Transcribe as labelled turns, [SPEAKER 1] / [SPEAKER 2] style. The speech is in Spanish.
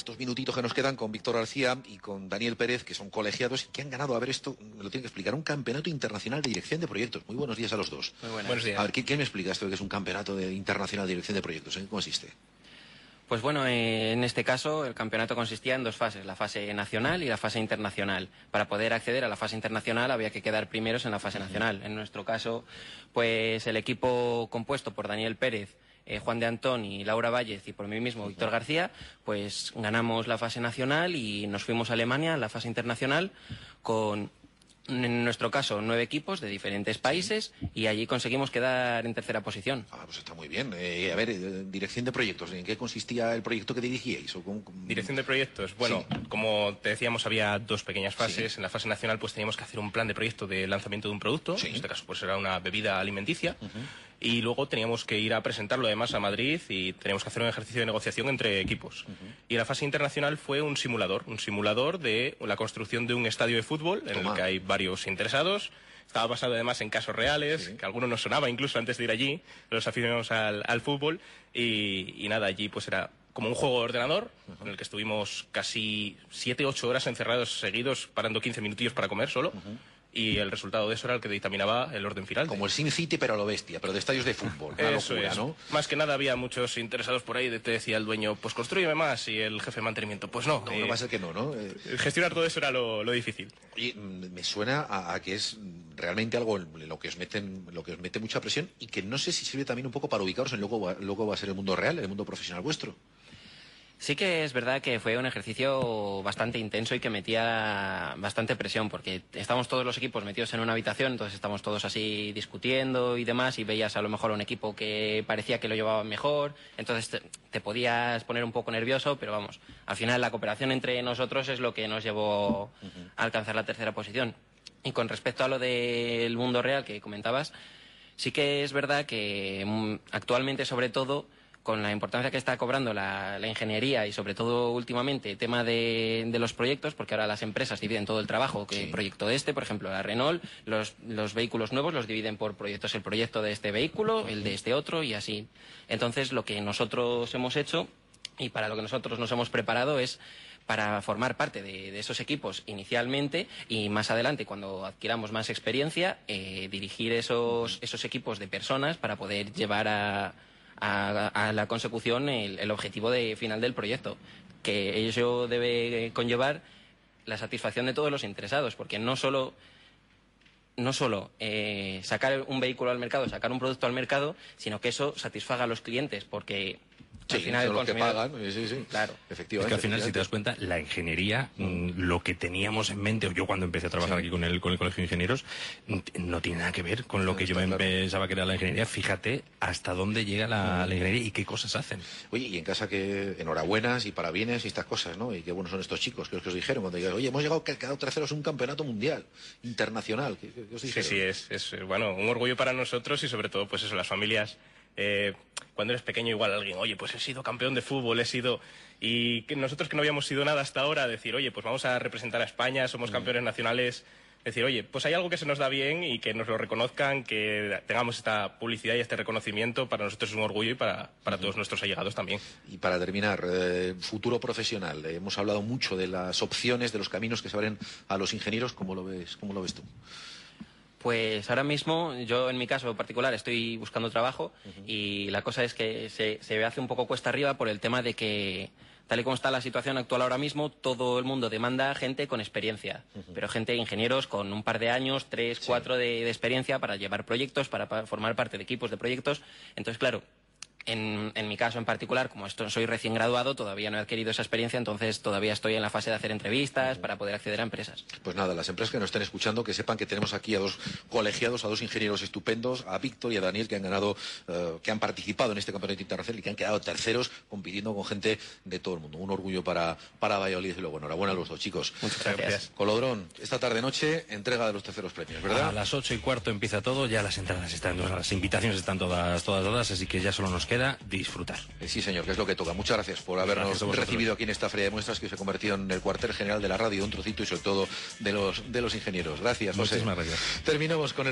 [SPEAKER 1] Estos minutitos que nos quedan con Víctor García y con Daniel Pérez, que son colegiados y que han ganado, a ver, esto me lo tienen que explicar, un campeonato internacional de dirección de proyectos. Muy buenos días a los dos.
[SPEAKER 2] Muy buenos días.
[SPEAKER 1] A ver, ¿quién me explica esto de que es un campeonato internacional de dirección de proyectos? ¿En qué consiste?
[SPEAKER 2] Pues bueno, en este caso el campeonato consistía en dos fases, la fase nacional y la fase internacional. Para poder acceder a la fase internacional había que quedar primeros en la fase nacional. En nuestro caso, pues el equipo compuesto por Daniel Pérez, Juan de Antón y Laura Vállez y por mí mismo, Víctor García, pues ganamos la fase nacional y nos fuimos a Alemania, la fase internacional, con, en nuestro caso, 9 equipos de diferentes países y allí conseguimos quedar en tercera posición.
[SPEAKER 1] Ah, pues está muy bien. A ver, dirección de proyectos, ¿en qué consistía el proyecto que dirigíais?
[SPEAKER 3] Dirección de proyectos, bueno, sí. Como te decíamos, había dos pequeñas fases. Sí. En la fase nacional pues teníamos que hacer un plan de proyecto de lanzamiento de un producto, sí. En este caso pues era una bebida alimenticia. Y luego teníamos que ir a presentarlo además a Madrid y teníamos que hacer un ejercicio de negociación entre equipos. Y la fase internacional fue un simulador de la construcción de un estadio de fútbol en el que hay varios interesados. Estaba basado además en casos reales, sí. Que a algunos nos sonaba incluso antes de ir allí, los aficionados al fútbol. Y nada, allí pues era como un juego de ordenador en el que estuvimos casi 7-8 horas encerrados seguidos, parando 15 minutillos para comer solo. Y el resultado de eso era el que dictaminaba el orden final.
[SPEAKER 1] Como el SimCity, pero a lo bestia, pero de estadios de fútbol.
[SPEAKER 3] Eso locura, es. ¿No? Más que nada había muchos interesados por ahí. Te decía el dueño, pues construyeme más. Y el jefe de mantenimiento, pues no.
[SPEAKER 1] No va a ser que no, ¿no?
[SPEAKER 3] Gestionar todo eso era lo difícil.
[SPEAKER 1] Oye, me suena a que es realmente algo en lo que os mete mucha presión y que no sé si sirve también un poco para ubicaros en luego va a ser el mundo real, el mundo profesional vuestro.
[SPEAKER 2] Sí que es verdad que fue un ejercicio bastante intenso y que metía bastante presión, porque estábamos todos los equipos metidos en una habitación, entonces estábamos todos así discutiendo y demás, y veías a lo mejor un equipo que parecía que lo llevaba mejor, entonces te podías poner un poco nervioso, pero vamos, al final la cooperación entre nosotros es lo que nos llevó a alcanzar la tercera posición. Y con respecto a lo del mundo real que comentabas, sí que es verdad que actualmente, sobre todo, con la importancia que está cobrando la ingeniería y sobre todo últimamente el tema de los proyectos, porque ahora las empresas dividen todo el trabajo, que sí. El proyecto de por ejemplo, la Renault, los vehículos nuevos los dividen por proyectos, el proyecto de este vehículo, el de este otro y así. Entonces lo que nosotros hemos hecho y para lo que nosotros nos hemos preparado es para formar parte de esos equipos inicialmente y más adelante, cuando adquiramos más experiencia, dirigir esos equipos de personas para poder llevar a la consecución el objetivo final del proyecto, que ello debe conllevar la satisfacción de todos los interesados, porque no solo sacar un vehículo al mercado, sacar un producto al mercado, sino que eso satisfaga a los clientes, porque
[SPEAKER 1] sí,
[SPEAKER 2] al final
[SPEAKER 1] son los que pagan, sí.
[SPEAKER 2] Claro.
[SPEAKER 1] Efectivamente.
[SPEAKER 4] Es que al final, si te das cuenta, la ingeniería, lo que teníamos en mente, o yo cuando empecé a trabajar aquí con el Colegio de Ingenieros, no tiene nada que ver con lo que yo pensaba que era la ingeniería. Fíjate hasta dónde llega la ingeniería y qué cosas hacen.
[SPEAKER 1] Oye, y en casa que enhorabuenas y parabienes y estas cosas, ¿no? Y qué buenos son estos chicos, que os dijeron cuando dijeron, oye, hemos quedado terceros en un campeonato mundial, internacional. ¿Qué os dijeron?
[SPEAKER 3] Sí, es bueno, un orgullo para nosotros y sobre todo, pues eso, las familias. Cuando eres pequeño igual alguien, oye, pues he sido campeón de fútbol, y que nosotros que no habíamos sido nada hasta ahora, decir, oye, pues vamos a representar a España, somos campeones nacionales, decir, oye, pues hay algo que se nos da bien y que nos lo reconozcan, que tengamos esta publicidad y este reconocimiento, para nosotros es un orgullo y para todos nuestros allegados también.
[SPEAKER 1] Y para terminar, futuro profesional, hemos hablado mucho de las opciones, de los caminos que se abren a los ingenieros, ¿cómo lo ves tú?
[SPEAKER 2] Pues ahora mismo, yo en mi caso particular estoy buscando trabajo y la cosa es que se hace un poco cuesta arriba por el tema de que, tal y como está la situación actual ahora mismo, todo el mundo demanda gente con experiencia, pero gente, ingenieros con un par de años, 3, 4 de experiencia para llevar proyectos, para formar parte de equipos de proyectos. Entonces, claro, en mi caso en particular, como soy recién graduado, todavía no he adquirido esa experiencia, entonces todavía estoy en la fase de hacer entrevistas para poder acceder a empresas.
[SPEAKER 1] Pues nada, las empresas que nos estén escuchando, que sepan que tenemos aquí a 2 colegiados, a 2 ingenieros estupendos, a Víctor y a Daniel, que han ganado, que han participado en este campeonato internacional y que han quedado terceros compitiendo con gente de todo el mundo. Un orgullo para Valladolid y luego enhorabuena a los 2 chicos.
[SPEAKER 2] Muchas gracias.
[SPEAKER 1] Colodrón, esta tarde-noche, entrega de los terceros premios, ¿verdad?
[SPEAKER 4] A las 8:15 empieza todo, ya las entradas están, las invitaciones están todas, así que ya solo nos queda disfrutar.
[SPEAKER 1] Sí, señor, que es lo que toca. Muchas gracias por habernos recibido aquí en esta feria de muestras que se convirtió en el cuartel general de la radio, un trocito y sobre todo de los ingenieros. Gracias, José.
[SPEAKER 4] Muchísimas gracias.
[SPEAKER 1] Terminamos con el